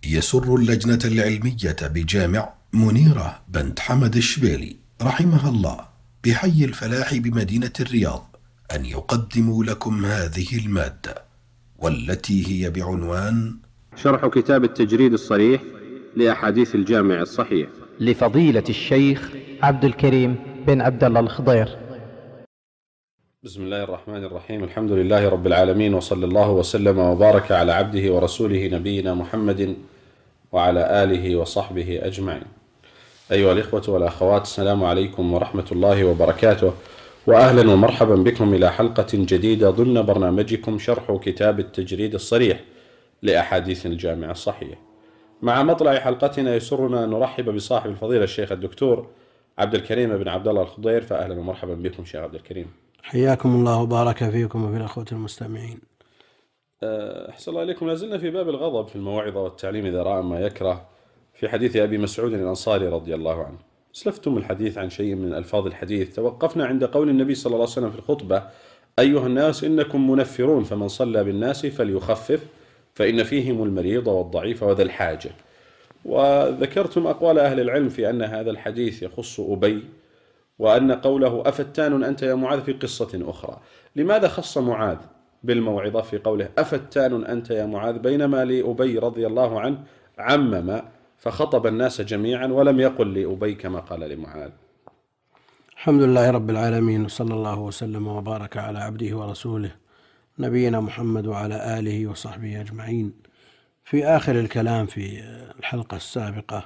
يسر اللجنة العلمية بجامع منيرة بنت حمد الشبيلي رحمها الله بحي الفلاح بمدينة الرياض أن يقدموا لكم هذه المادة، والتي هي بعنوان شرح كتاب التجريد الصريح لأحاديث الجامع الصحيح لفضيلة الشيخ عبد الكريم بن عبد الله الخضير. بسم الله الرحمن الرحيم. الحمد لله رب العالمين، وصلى الله وسلم وبارك على عبده ورسوله نبينا محمد وعلى آله وصحبه أجمعين. أيها الإخوة والأخوات، السلام عليكم ورحمة الله وبركاته، وأهلا ومرحبا بكم إلى حلقة جديدة ضمن برنامجكم شرح كتاب التجريد الصريح لأحاديث الجامع الصحيح. مع مطلع حلقتنا يسرنا أن نرحب بصاحب الفضيلة الشيخ الدكتور عبد الكريم بن عبد الله الخضير. فأهلا ومرحبا بكم شيخ عبد الكريم. حياكم الله وبارك فيكم وفي الأخوة المستمعين. أحسن الله إليكم. لازلنا في باب الغضب في الموعظة والتعليم إذا رأى ما يكره، في حديث أبي مسعود الأنصاري رضي الله عنه. أسلفتم الحديث عن شيء من ألفاظ الحديث. توقفنا عند قول النبي صلى الله عليه وسلم في الخطبة: أيها الناس إنكم منفرون، فمن صلى بالناس فليخفف فإن فيهم المريض والضعيف وذا الحاجة. وذكرتم أقوال أهل العلم في أن هذا الحديث يخص أبي، وأن قوله أفتان أنت يا معاذ في قصة أخرى. لماذا خص معاذ بالموعظة في قوله أفتان أنت يا معاذ، بينما لأبي رضي الله عنه عمم فخطب الناس جميعا ولم يقل لأبي كما قال لمعاذ؟ الحمد لله رب العالمين، وصلى الله وسلم وبارك على عبده ورسوله نبينا محمد وعلى آله وصحبه أجمعين. في آخر الكلام في الحلقة السابقة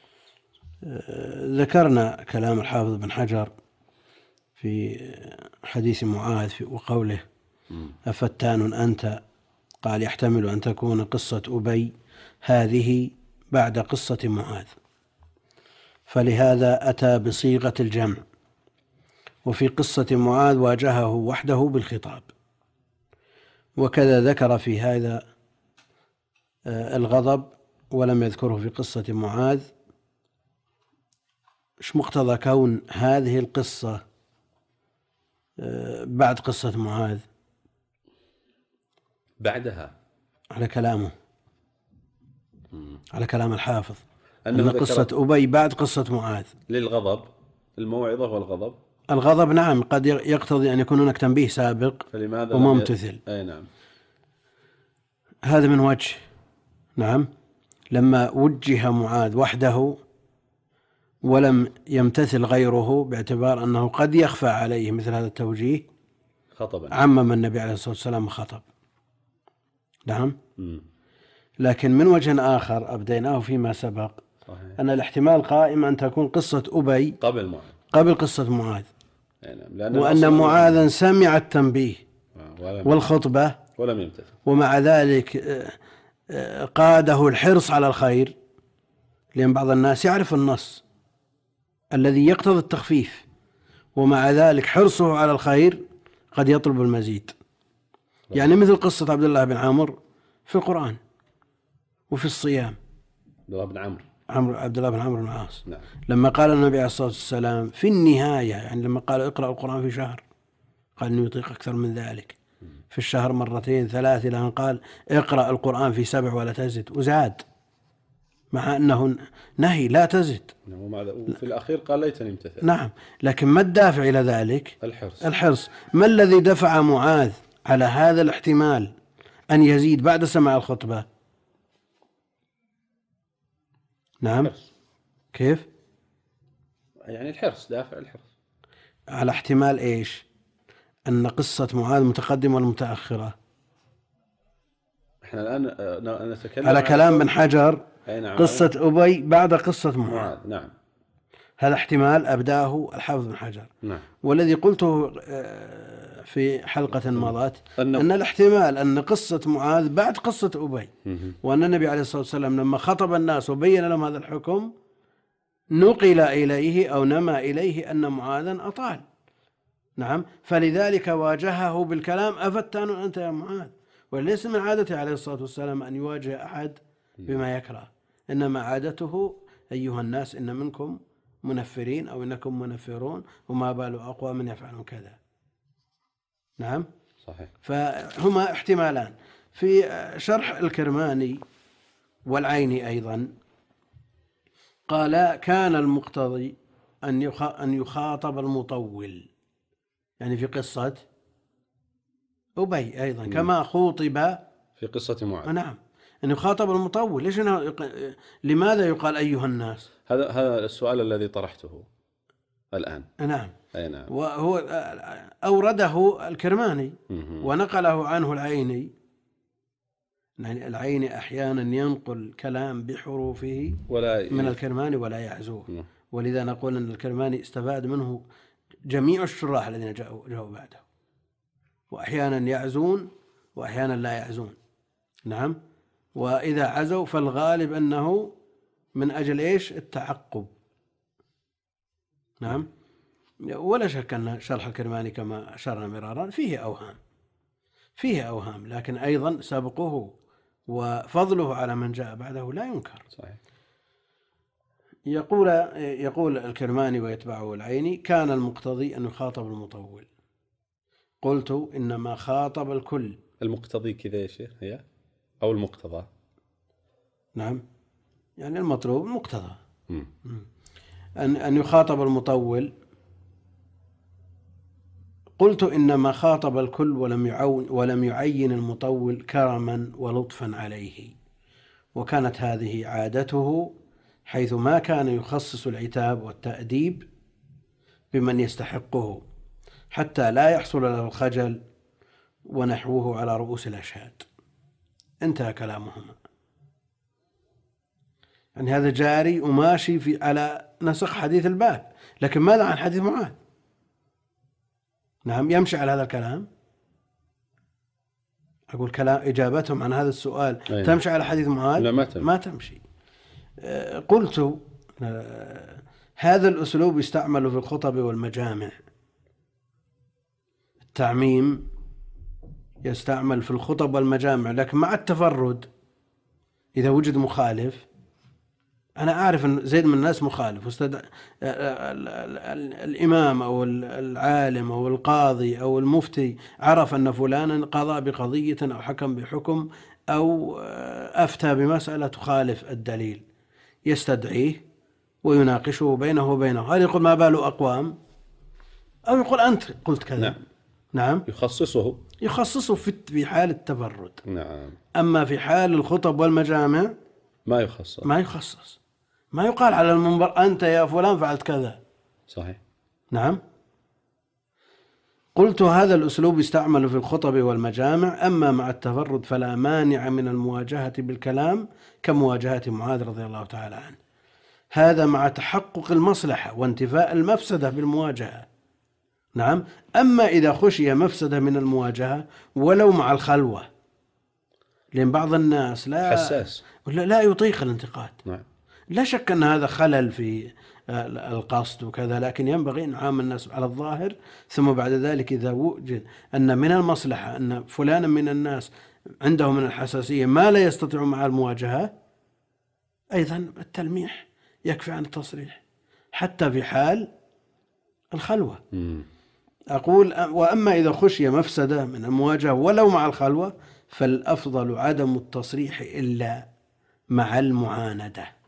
ذكرنا كلام الحافظ بن حجر في حديث معاذ وقوله أفتان أنت، قال يحتمل أن تكون قصة أبي هذه بعد قصة معاذ، فلهذا أتى بصيغة الجمع. وفي قصة معاذ واجهه وحده بالخطاب، وكذا ذكر في هذا الغضب ولم يذكره في قصة معاذ. إيش مقتضى كون هذه القصة بعد قصة معاذ بعدها على كلامه، على كلام الحافظ، أن قصة أبي بعد قصة معاذ للغضب، الموعظة والغضب. الغضب نعم قد يقتضي أن يكون هناك تنبيه سابق وممتثل. أي نعم، هذا من وجه. نعم، لما وجه معاذ وحده ولم يمتثل غيره باعتبار أنه قد يخفى عليه مثل هذا التوجيه، خطبا عمم النبي عليه الصلاة والسلام خطب. نعم. لكن من وجه آخر أبديناه فيما سبق، صحيح، أن الاحتمال قائم أن تكون قصة أبي قبل قصة معاذ، نعم، وأن معاذا سمع التنبيه والخطبة ولم يمتثل، ومع ذلك قاده الحرص على الخير، لأن بعض الناس يعرف النص الذي يقتضي التخفيف، ومع ذلك حرصه على الخير قد يطلب المزيد. يعني مثل قصة عبد الله بن عمرو في القرآن وفي الصيام. عبد الله بن عمرو بن العاص، نعم، لما قال النبي عليه الصلاة والسلام في النهاية، يعني لما قال اقرأ القرآن في شهر، قال إنه يطيق أكثر من ذلك، في الشهر مرتين ثلاث، إلى أن قال اقرأ القرآن في 7 ولا تزد، وزاد، مع أنه نهي لا تزد. وفي الأخير قال ليتني امتثل. نعم، لكن ما الدافع إلى ذلك؟ الحرص. ما الذي دفع معاذ على هذا الاحتمال أن يزيد بعد سماع الخطبة؟ نعم، الحرص. كيف؟ يعني الحرص، دافع الحرص على احتمال إيش؟ أن قصة معاذ متقدمة ولا متأخرة؟ احنا الآن نتكلم على كلام بن حجر. نعم، قصة أبي بعد قصة معاذ. نعم، هذا احتمال أبداه الحافظ بن حجر. نعم. والذي قلته في حلقة مضت أن الاحتمال أن قصة معاذ بعد قصة أبي، وأن النبي عليه الصلاة والسلام لما خطب الناس وبين لهم هذا الحكم نقل إليه أو نما إليه أن معاذا أطال. نعم، فلذلك واجهه بالكلام أفتان أنت يا معاذ. وليس من عادته عليه الصلاة والسلام أن يواجه أحد بما يكره، إنما عادته أيها الناس إن منكم منفرين أو إنكم منفرون وما بال أقوام يفعلون كذا. نعم، صحيح. فهما احتمالان. في شرح الكرماني والعين أيضا. قال كان المقتضي أن يخاطب المطول، يعني في قصة أبي أيضا كما خوطب في قصة معاذ. نعم، أن يخاطب المطول. ليش لماذا يقال أيها الناس؟ هذا السؤال الذي طرحته الآن. نعم. أي نعم. وهو أورده الكرماني ونقله عنه العيني. يعني العيني أحيانا ينقل كلام بحروفه من الكرماني ولا يعزوه، ولذا نقول أن الكرماني استفاد منه جميع الشراح الذين جاءوا بعده، وأحيانا يعزون وأحيانا لا يعزون. نعم. وإذا عزوا فالغالب أنه من أجل إيش؟ التعقب. نعم. ولا شك أن شرح الكرماني كما أشرنا مرارا فيه أوهام، لكن أيضا سبقه وفضله على من جاء بعده لا ينكر. صحيح. يقول الكرماني ويتبعه العيني: كان المقتضي أن يخاطب المطول. قلت إنما خاطب الكل. المقتضي كذا يا شيخ هي أو المقتضى؟ نعم، يعني المطلوب المقتضى. أن يخاطب المطول. قلت إنما خاطب الكل ولم يعين المطول كرما ولطفا عليه، وكانت هذه عادته، حيث ما كان يخصص العتاب والتأديب بمن يستحقه حتى لا يحصل له الخجل ونحوه على رؤوس الأشهاد. انتهى كلامهما. يعني هذا جاري وماشي على نسق حديث الباب، لكن ماذا عن حديث معاذ؟ نعم، يمشي على هذا الكلام. أقول كلام إجابتهم عن هذا السؤال تمشي على حديث معاذ؟ لا، ما تمشي. قلت هذا الأسلوب يستعمل في الخطب والمجامع. التعميم يستعمل في الخطب والمجامع، لكن مع التفرد إذا وجد مخالف. أنا أعرف أن زيد من الناس مخالف، الإمام أو العالم أو القاضي أو المفتي عرف أن فلانا قضى بقضية أو حكم بحكم أو أفتى بمسألة تخالف الدليل، يستدعيه ويناقشه بينه وبينه. هل يقول ما بال أقوام، أو يقول أنت قلت كذا؟ نعم. يخصصه في حال التفرد. نعم. أما في حال الخطب والمجامع ما يخصص. ما يقال على المنبر أنت يا فلان فعلت كذا. صحيح. نعم. قلت هذا الأسلوب يستعمل في الخطب والمجامع، أما مع التفرد فلا مانع من المواجهة بالكلام كمواجهة معاذ رضي الله تعالى عنه. هذا مع تحقق المصلحة وانتفاء المفسدة بالمواجهة. نعم. أما إذا خشي مفسدة من المواجهة ولو مع الخلوة، لأن بعض الناس حساس لا يطيق الانتقاد. نعم. لا شك أن هذا خلل في القصد وكذا، لكن ينبغي أن نعامل الناس على الظاهر، ثم بعد ذلك إذا وجد أن من المصلحة أن فلانا من الناس عنده من الحساسية ما لا يستطيع مع المواجهة، أيضا التلميح يكفي عن التصريح حتى في حال الخلوة. أقول وأما إذا خشي مفسدة من المواجهة ولو مع الخلوة فالأفضل عدم التصريح إلا مع المعاندة.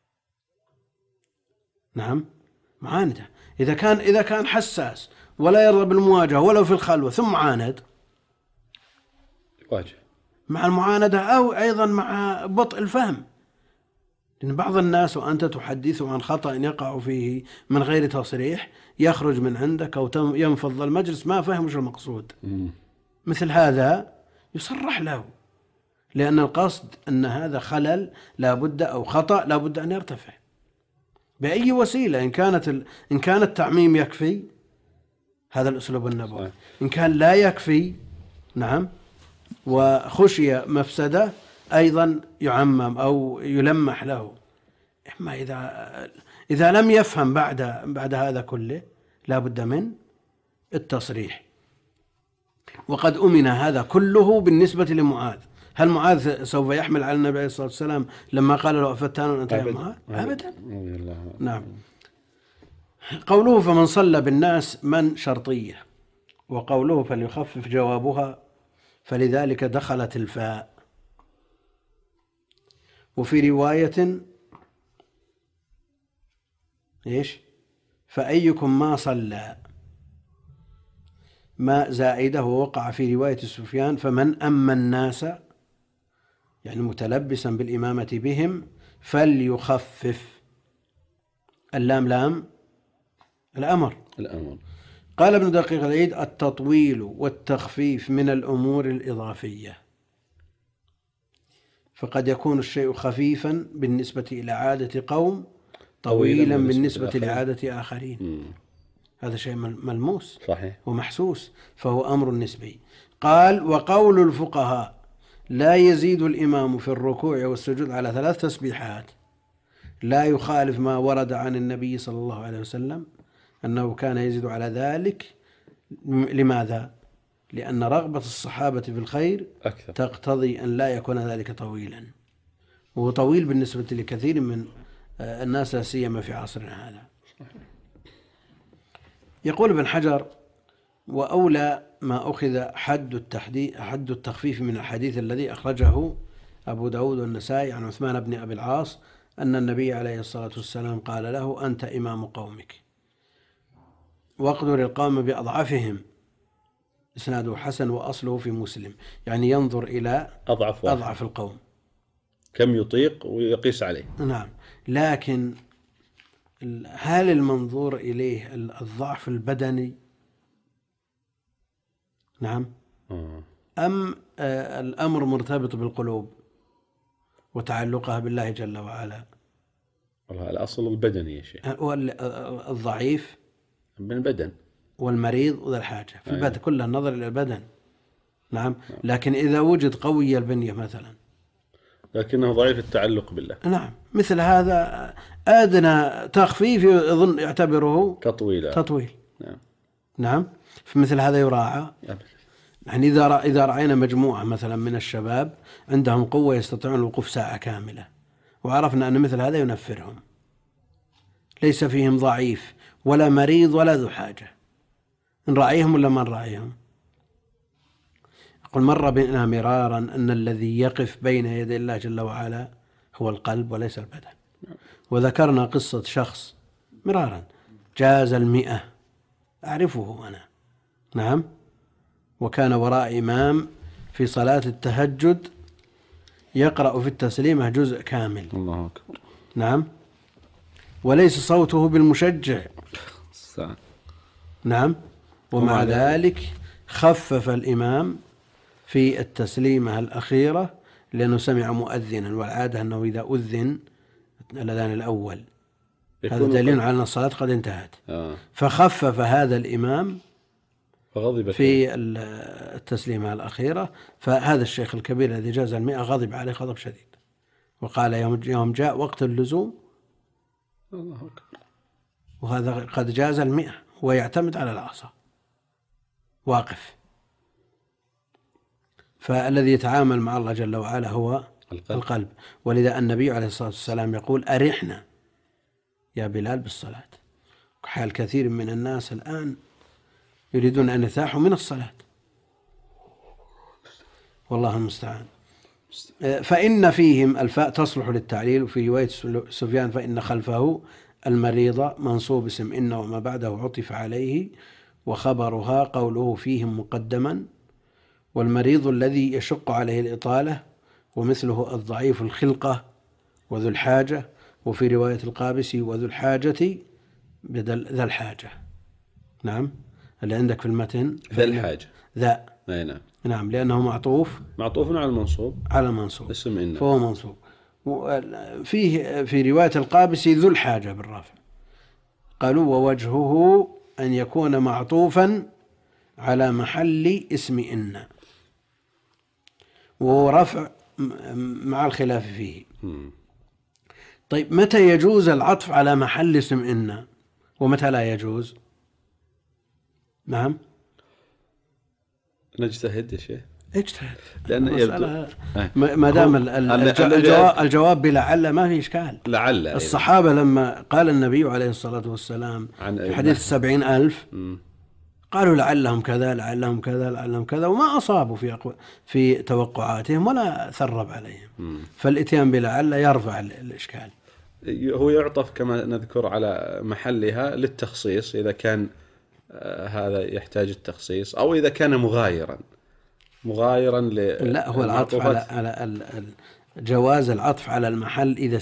نعم، معاندة. إذا كان حساس ولا يرضى بالمواجهة ولو في الخلوة ثم عاند، يواجه مع المعاندة أو أيضا مع بطء الفهم. لأن بعض الناس وأنت تحدث عن خطأ يقع فيه من غير تصريح يخرج من عندك أو ينفض المجلس ما فهم وش المقصود. مثل هذا يصرح له، لأن القصد أن هذا خلل لابد أو خطأ لابد أن يرتفع بأي وسيلة. إن كان التعميم يكفي هذا الأسلوب النبوي، إن كان لا يكفي نعم وخشي مفسدة أيضا يعمم أو يلمح له. إما إذا لم يفهم بعد هذا كله لابد من التصريح. وقد أمن هذا كله بالنسبة لمعاذ. هل معاذ سوف يحمل على النبي عليه الصلاة والسلام لما قال له أفتان أنت يا معاذ؟ أبدا. نعم. قوله فمن صلى بالناس من شرطية، وقوله فليخفف جوابها، فلذلك دخلت الفاء. وفي رواية إيش؟ فأيكم ما صلى، ما زائدة. ووقع في رواية سفيان فمن أما الناس، يعني متلبسا بالإمامة بهم، فليخفف. اللام لام الأمر. قال ابن دقيق العيد: التطويل والتخفيف من الأمور الإضافية، فقد يكون الشيء خفيفا بالنسبة إلى عادة قوم، طويلا بالنسبة لعادة آخرين. هذا شيء ملموس صحيح ومحسوس، فهو أمر نسبي. قال: وقول الفقهاء لا يزيد الإمام في الركوع والسجود على 3 تسبيحات لا يخالف ما ورد عن النبي صلى الله عليه وسلم أنه كان يزيد على ذلك. لماذا؟ لأن رغبة الصحابة في الخير أكثر تقتضي أن لا يكون ذلك طويلا، وهو طويل بالنسبة لكثير من الناس لا سيما في عصرنا هذا. يقول ابن حجر: وأولى ما أخذ حد التخفيف من الحديث الذي أخرجه أبو داود والنسائي عن عثمان بن أبي العاص أن النبي عليه الصلاة والسلام قال له: أنت إمام قومك واقدر القوم بأضعفهم. إسناده حسن وأصله في مسلم، يعني ينظر إلى أضعف القوم كم يطيق ويقيس عليه. نعم، لكن هل المنظور إليه الضعف البدني؟ نعم. أم الأمر مرتبط بالقلوب وتعلقها بالله جل وعلا؟ والله الأصل البدني يا شيخ. الضعيف بالبدن، والمريض وذا الحاجة في البدن، كلها النظر إلى البدن. نعم. لكن إذا وجد قوي البنية مثلا لكنه ضعيف التعلق بالله، نعم، مثل هذا أدنى تخفيف يظن يعتبره تطويل. نعم. فمثل هذا يراعى. يعني إذا رأينا مجموعة مثلا من الشباب عندهم قوة يستطيعون الوقوف ساعة كاملة، وعرفنا أن مثل هذا ينفرهم، ليس فيهم ضعيف ولا مريض ولا ذو حاجة، نراعيهم ولا ما نراعيهم؟ يقول: مر بنا مرارا أن الذي يقف بين يدي الله جل وعلا هو القلب وليس البدن. وذكرنا قصة شخص مرارا جاز 100، أعرفه أنا. نعم. وكان وراء إمام في صلاة التهجد يقرأ في التسليمة جزء كامل. الله أكبر. نعم. وليس صوته بالمشجع. نعم. ومع ذلك خفف الإمام في التسليمة الأخيرة لأنه سمع مؤذنا، والعادة أنه إذا أذن الأذان الأول هذا دليل على أن الصلاة قد انتهت. فخفف هذا الإمام في التسليمة الأخيرة، فهذا الشيخ الكبير الذي جاز 100 غضب عليه غضب شديد، وقال: يوم جاء وقت اللزوم. الله أكبر. وهذا قد جاز 100 ويعتمد على العصا واقف. فالذي يتعامل مع الله جل وعلا هو القلب. ولذا النبي عليه الصلاة والسلام يقول: أرحنا يا بلال بالصلاة. حال كثير من الناس الآن يريدون أن يرتاحوا من الصلاة، والله المستعان. فإن فيهم الفاء تصلح للتعليل. وفي رواية سفيان: فإن خلفه المريض منصوب اسم إن وما بعده عطف عليه، وخبرها قوله فيهم مقدما. والمريض الذي يشق عليه الإطالة، ومثله الضعيف الخلقة وذو الحاجة. وفي رواية القابسي: وذو الحاجة بدل ذا الحاجة. نعم. اللي عندك في المتن ذا الحاجة ذا. نعم. نعم، لأنه معطوف على المنصوب، اسم إن، فهو منصوب. فيه في رواية القابسي ذو الحاجة بالرفع. قالوا: ووجهه أن يكون معطوفا على محل اسم إن، ورفع مع الخلاف فيه. طيب، متى يجوز العطف على محل اسم إن ومتى لا يجوز؟ نعم. نجتهد يا شيخ. اجتهد، لأن ما دام الجواب بلعل ما في إشكال. لعل الصحابة لما قال النبي عليه الصلاة والسلام في حديث 70,000 قالوا لعلهم كذا لعلهم كذا لعلهم كذا، وما أصابوا في توقعاتهم ولا ثرب عليهم. فالإتيان بلعل يرفع الإشكال. هو يعطف كما نذكر على محلها للتخصيص إذا كان هذا يحتاج التخصيص، أو إذا كان مغايرا لا، هو العطف على جواز العطف على المحل إذا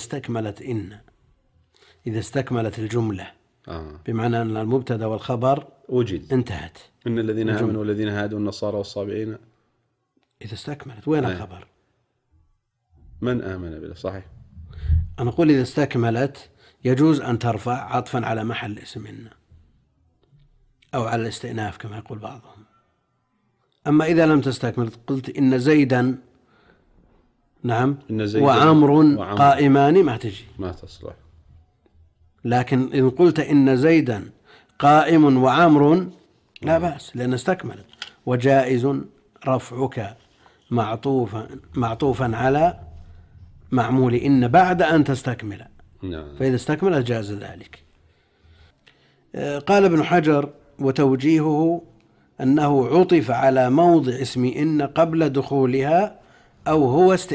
استكملت الجملة، بمعنى أن المبتدا والخبر وجد انتهت. إن الذين آمنوا والذين هادوا النصارى والصابئين، إذا استكملت وين الخبر؟ من آمن بالله. صحيح. أنا أقول إذا استكملت يجوز أن ترفع عطفا على محل اسم إن أو على الاستئناف كما يقول بعضهم. أما إذا لم تستكمل قلت إن زيدا نعم وعمر قائمان ما تجي، ما تصلح. لكن إن قلت إن زيدا قائم وعمر لا بأس، لأن استكملت. وجائز رفعك معطوفا على معمول إن بعد أن تستكمل، فإذا استكملت جاز ذلك. قال ابن حجر: وتوجيهه أنه عطف على موضع اسم إن قبل دخولها أو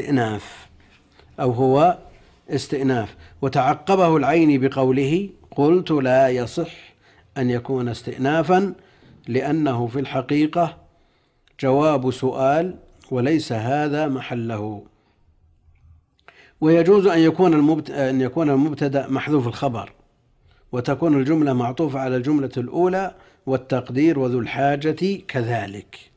هو استئناف، وتعقبه العيني بقوله: قلت لا يصح أن يكون استئنافا لأنه في الحقيقة جواب سؤال وليس هذا محله. ويجوز أن يكون المبتدأ محذوف الخبر، وتكون الجملة معطوفة على الجملة الأولى، والتقدير وذو الحاجة كذلك.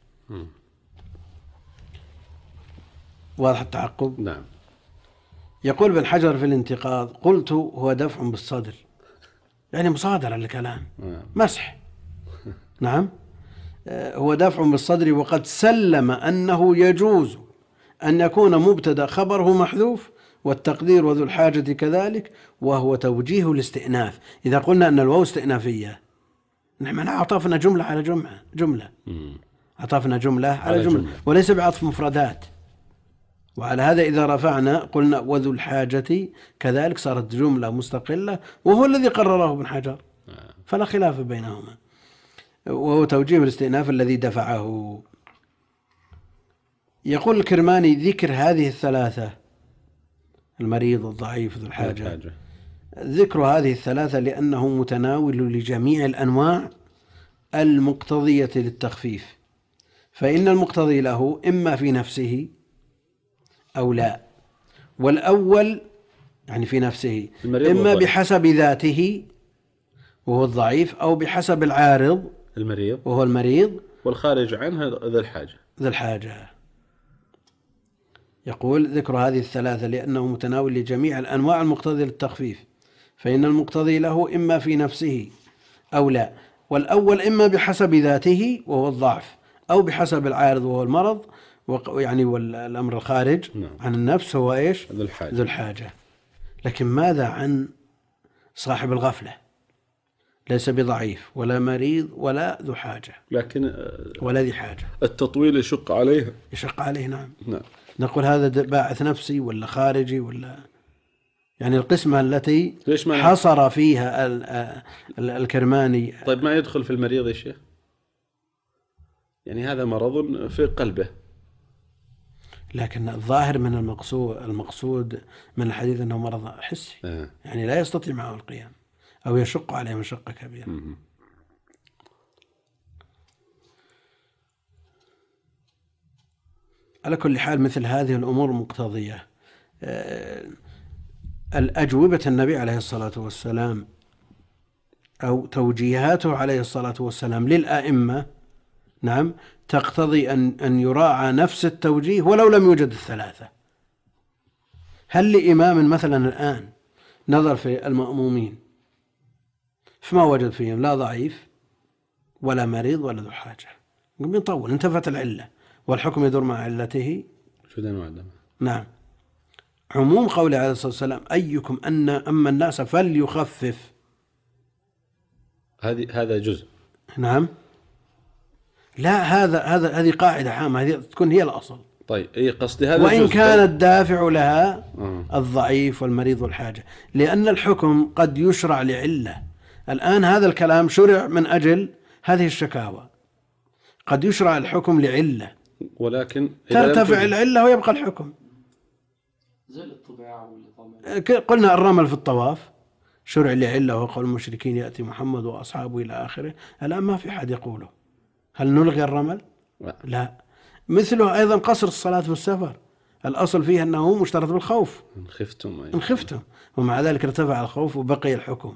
واضح التعقب؟ نعم. يقول ابن حجر في الانتقاض: قلت هو دفع بالصدر، يعني مصادرة للكلام، مسح. نعم، هو دفع بالصدر، وقد سلم أنه يجوز أن يكون مبتدأ خبره محذوف، والتقدير وذو الحاجة كذلك، وهو توجيه الاستئناف. إذا قلنا أن الواو استئنافية، نحن عطفنا جملة على جملة، عطفنا جملة على جملة وليس بعطف مفردات. وعلى هذا إذا رفعنا قلنا وذو الحاجة كذلك، صارت جملة مستقلة، وهو الذي قرره ابن حجر، فلا خلاف بينهما، وهو توجيه الاستئناف الذي دفعه. يقول الكرماني: ذكر هذه الثلاثة، المريض والضعيف ذو الحاجة، ذكر هذه الثلاثة لأنه متناول لجميع الأنواع المقتضية للتخفيف، فإن المقتضي له إما في نفسه أو لا. والأول يعني في نفسه إما بحسب ذاته وهو الضعيف، أو بحسب العارض المريض وهو المريض، والخارج عنه ذو الحاجة. يقول: ذكر هذه الثلاثة لأنه متناول لجميع الأنواع المقتضية للتخفيف، فإن المقتضي له إما في نفسه أو لا. والأول إما بحسب ذاته وهو الضعف، أو بحسب العارض وهو المرض، يعني والأمر الخارج عن النفس هو إيش؟ ذو الحاجة. لكن ماذا عن صاحب الغفلة؟ ليس بضعيف ولا مريض ولا ذو حاجة، لكن ولا ذي حاجة. التطويل يشق عليه. نعم. نقول هذا باعث نفسي ولا خارجي، ولا يعني القسمة التي حصر فيها الكرماني. طيب ما يدخل في المريض يا شيخ؟ يعني هذا مرض في قلبه، لكن الظاهر من المقصود من الحديث أنه مرض حسي، يعني لا يستطيع معه القيام أو يشق عليه مشقة كبيرة. على كل حال مثل هذه الأمور المقتضية، الأجوبة النبي عليه الصلاة والسلام أو توجيهاته عليه الصلاة والسلام للآئمة، نعم، تقتضي أن يراعى نفس التوجيه ولو لم يوجد الثلاثة. هل لإمام مثلا الآن نظر في المأمومين فما وجد فيهم لا ضعيف ولا مريض ولا ذو حاجة، يطول، انتفت العلة والحكم يدور مع علته. نعم. عموم قوله عليه الصلاة والسلام: أيكم أما الناس فليخفف، هذا جزء. نعم. لا، هذه قاعدة عامة، هذه تكون هي الأصل. طيب قصدي هذا وإن كان الدافع لها الضعيف والمريض والحاجة، لأن الحكم قد يشرع لعلة. الآن هذا الكلام شرع من أجل هذه الشكاوى، قد يشرع الحكم لعلة ولكن إذا لم ترتفع توجد- العلة ويبقى الحكم. زي الطباعة والإطعام. قلنا الرمل في الطواف شرع لعلة، وقول المشركين يأتي محمد وأصحابه إلى آخره. الآن ما في أحد يقوله. هل نلغي الرمل؟ لا. مثله أيضا قصر الصلاة في السفر، الأصل فيه أنه مشترط بالخوف إن خفتم إن خفتم، ومع ذلك ارتفع الخوف وبقي الحكم.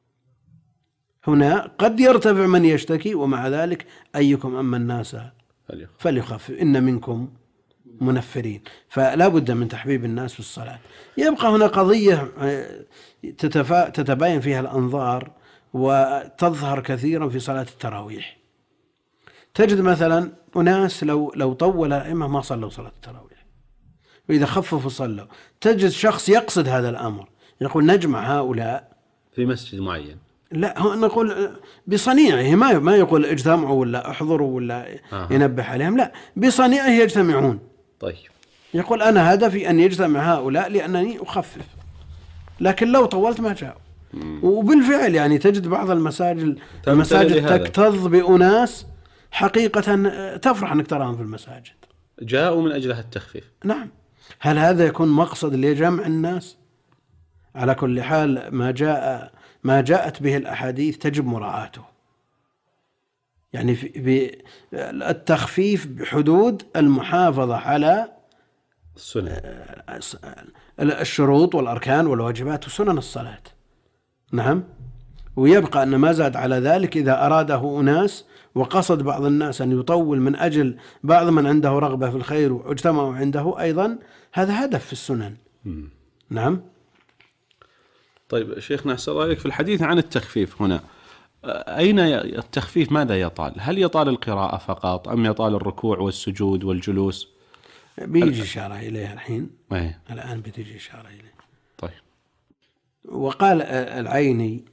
هنا قد يرتفع من يشتكي، ومع ذلك أيكم أما الناس فليخفف إن منكم منفرين. فلا بد من تحبيب الناس في الصلاة. يبقى هنا قضية تتباين فيها الأنظار وتظهر كثيرا في صلاة التراويح. تجد مثلا أناس لو طول الأئمة ما صلوا صلاة التراويح، وإذا خففوا صلوا. تجد شخص يقصد هذا الأمر، يقول نجمع هؤلاء في مسجد معين. لا، هو نقول بصنيعه، ما يقول اجتمعوا ولا احضروا ولا ينبه عليهم، لا، بصنيعه يجتمعون. طيب. يقول أنا هدفي أن يجتمع هؤلاء لأنني أخفف، لكن لو طولت ما جاءوا. وبالفعل يعني تجد بعض المساجد تكتظ بأناس حقيقة تفرح أنك تراهم في المساجد، جاءوا من أجل التخفيف. نعم. هل هذا يكون مقصد لجمع الناس؟ على كل حال ما جاءت به الأحاديث تجب مراعاته، يعني التخفيف بحدود المحافظة على السنة، الشروط والأركان والواجبات وسنن الصلاة. نعم. ويبقى أن ما زاد على ذلك إذا أراده أناس وقصد بعض الناس أن يطول من أجل بعض من عنده رغبة في الخير واجتمعوا عنده أيضا، هذا هدف في السنن. نعم. طيب شيخنا أحسن الله عليك، في الحديث عن التخفيف هنا أين التخفيف ماذا يطال؟ هل يطال القراءة فقط أم يطال الركوع والسجود والجلوس؟ بيجي إشارة إليها الحين. الآن بتيجي إشارة إليه. طيب. وقال العيني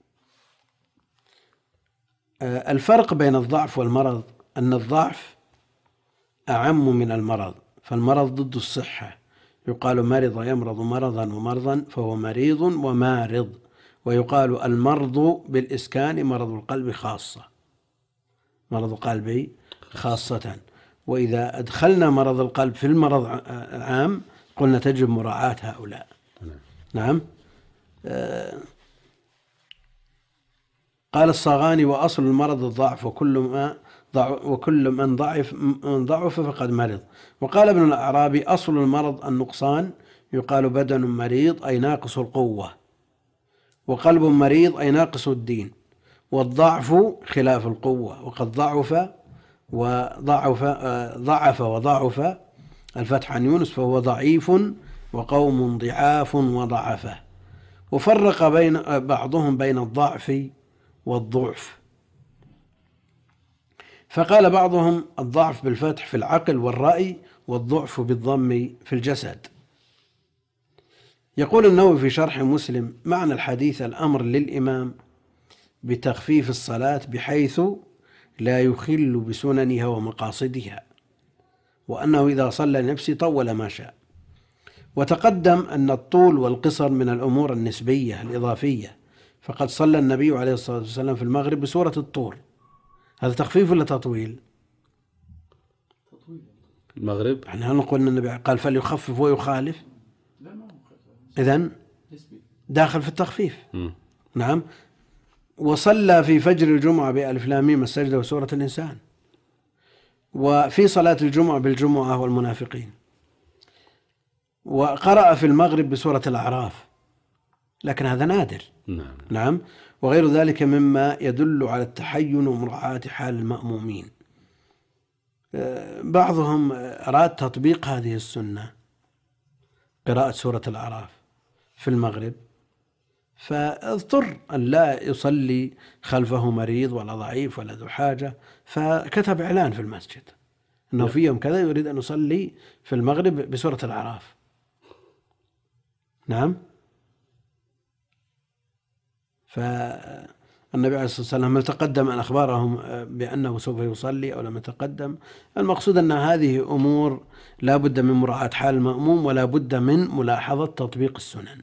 الفرق بين الضعف والمرض أن الضعف أعم من المرض، فالمرض ضد الصحة، يقال مرض يمرض مرضا ومرضا فهو مريض ومارض، ويقال المرض بالإسكان مرض القلب خاصة، مرض القلب خاصة. وإذا أدخلنا مرض القلب في المرض العام قلنا تجب مراعاة هؤلاء. نعم. قال الصاغاني وأصل المرض الضعف وكل من ضعف فقد مرض. وقال ابن الأعرابي أصل المرض النقصان، يقال بدن مريض أي ناقص القوة، وقلب مريض أي ناقص الدين، والضعف خلاف القوة، وقد ضعف الفتح عن يونس فهو ضعيف، وقوم ضعاف وضعفه. وفرق بعضهم بين الضعف والضعف، فقال بعضهم الضعف بالفتح في العقل والرأي، والضعف بالضم في الجسد. يقول النووي في شرح مسلم معنى الحديث الأمر للإمام بتخفيف الصلاة بحيث لا يخل بسننها ومقاصدها، وأنه إذا صلى لنفسه طول ما شاء. وتقدم أن الطول والقصر من الأمور النسبية الإضافية، فقد صلى النبي عليه الصلاة والسلام في المغرب بسورة الطور، هذا تخفيف ولا تطويل؟ المغرب يعني هل نقول أن النبي قال فليخفف ويخالف؟ إذن داخل في التخفيف. نعم. وصلى في فجر الجمعة بألف لام ميم السجدة وسورة الإنسان، وفي صلاة الجمعة بالجمعة والمنافقين، وقرأ في المغرب بسورة الأعراف، لكن هذا نادر. نعم. وغير ذلك مما يدل على التحين ومراعاة حال المأمومين. بعضهم أراد تطبيق هذه السنة، قراءة سورة الأعراف في المغرب، فاضطر أن لا يصلي خلفه مريض ولا ضعيف ولا ذو حاجة، فكتب إعلان في المسجد أنه في يوم كذا يريد أن يصلي في المغرب بسورة الأعراف. نعم. فالنبي عليه الصلاة والسلام هل تقدم أن أخبارهم بأنه سوف يصلي أو لم يتقدم؟ المقصود أن هذه أمور لا بد من مراعاة حال المأموم، ولا بد من ملاحظة تطبيق السنن،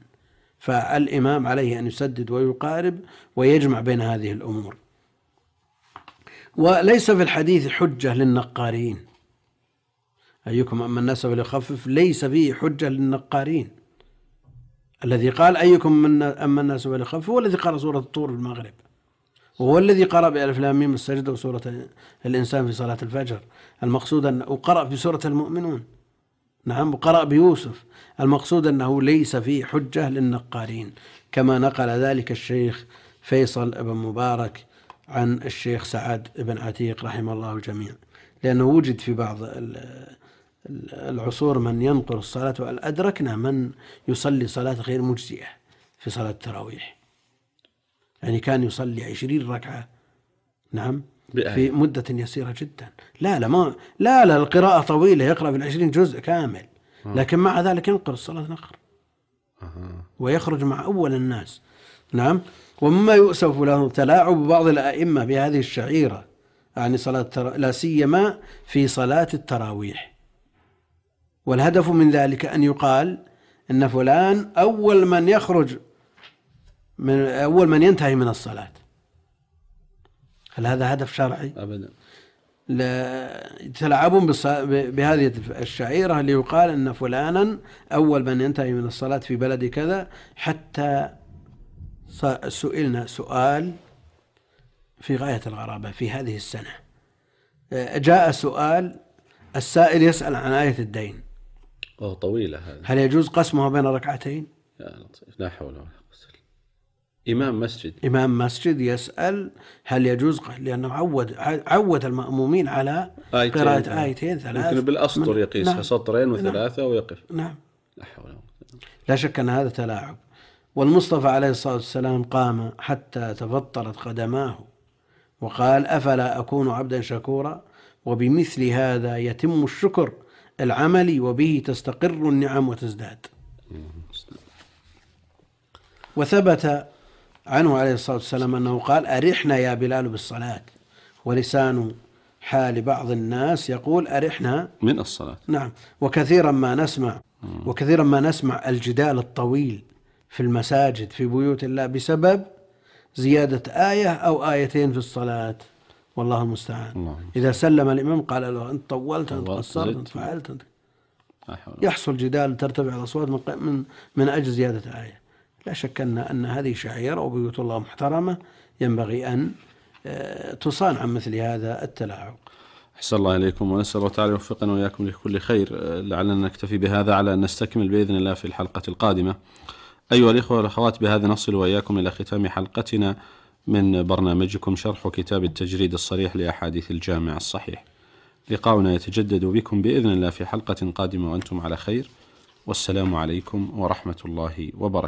فالإمام عليه أن يسدد ويقارب ويجمع بين هذه الأمور. وليس في الحديث حجة للنقارين. أيكم أما الناس فليخفف ليس فيه حجة للنقارين. الذي قال أيكم أما الناس فليخفف هو الذي قرأ سورة الطور في المغرب، وهو الذي قرأ بألف لام ميم السجدة وسورة الإنسان في صلاة الفجر. المقصود أنه قرأ في سورة المؤمنون، نعم، وقرأ بيوسف. المقصود أنه ليس فيه حجة للنقارين، كما نقل ذلك الشيخ فيصل بن مبارك عن الشيخ سعد بن عتيق رحمه الله الجميع، لأنه وجد في بعض العصور من ينقر الصلاة، وأدركنا من يصلي صلاة غير مجزئة في صلاة التراويح، يعني كان يصلي 20 ركعة، نعم، في مدة يسيرة جدا. لا القراءة طويلة، يقرأ في 20 جزء كامل، لكن مع ذلك ينقر الصلاة نقر ويخرج مع أول الناس، نعم. ومما يؤسف له تلاعب بعض الأئمة بهذه الشعيرة، يعني صلاة لا سيما في صلاة التراويح. والهدف من ذلك أن يقال إن فلان أول من يخرج أول من ينتهي من الصلاة. هل هذا هدف شرعي؟ أبدا. تلعبون بهذه الشعيرة اللي يقال أن فلانا أول من ينتهي من الصلاة في بلد كذا. حتى سئلنا سؤال في غاية الغرابة في هذه السنة، جاء سؤال، السائل يسأل عن آية الدين، طويلة هذه، هل يجوز قسمها بين ركعتين؟ يا لطيف، لا حول ولا قوة. إمام مسجد يسأل هل يجوز، لأنه عود المأمومين على قراءة آيتين 3، يمكن بالأسطر يقيسها، نعم، سطرين و3 ويقف. نعم، لا حول ولا قوة. لا شك أن هذا تلاعب. والمصطفى عليه الصلاة والسلام قام حتى تفطرت قدماه وقال أفلا أكون عبدا شكورا، وبمثل هذا يتم الشكر العملي، وبه تستقر النعم وتزداد. وثبت عنه عليه الصلاة والسلام أنه قال أرحنا يا بلال بالصلاة، ولسان حال بعض الناس يقول أرحنا من الصلاة. نعم. وكثيرا ما نسمع الجدال الطويل في المساجد في بيوت الله بسبب زيادة آية أو آيتين في الصلاة، والله المستعان. إذا سلم الإمام قال له أنت طولت، أنت قصرت، أنت فعلت، يحصل جدال، ترتفع الأصوات من أجل زيادة آية. لا شك أن هذه شعيرة، وبيوت الله محترمة ينبغي أن تصان عن مثل هذا التلاعب. أحسن الله إليكم، ونسأل الله تعالى يوفقنا وإياكم لكل خير. لعلنا نكتفي بهذا على أن نستكمل بإذن الله في الحلقة القادمة. أيها الإخوة والأخوات، بهذا نصل وإياكم إلى ختام حلقتنا من برنامجكم شرح كتاب التجريد الصريح لأحاديث الجامع الصحيح. لقاؤنا يتجدد بكم بإذن الله في حلقة قادمة وأنتم على خير، والسلام عليكم ورحمة الله وبركاته.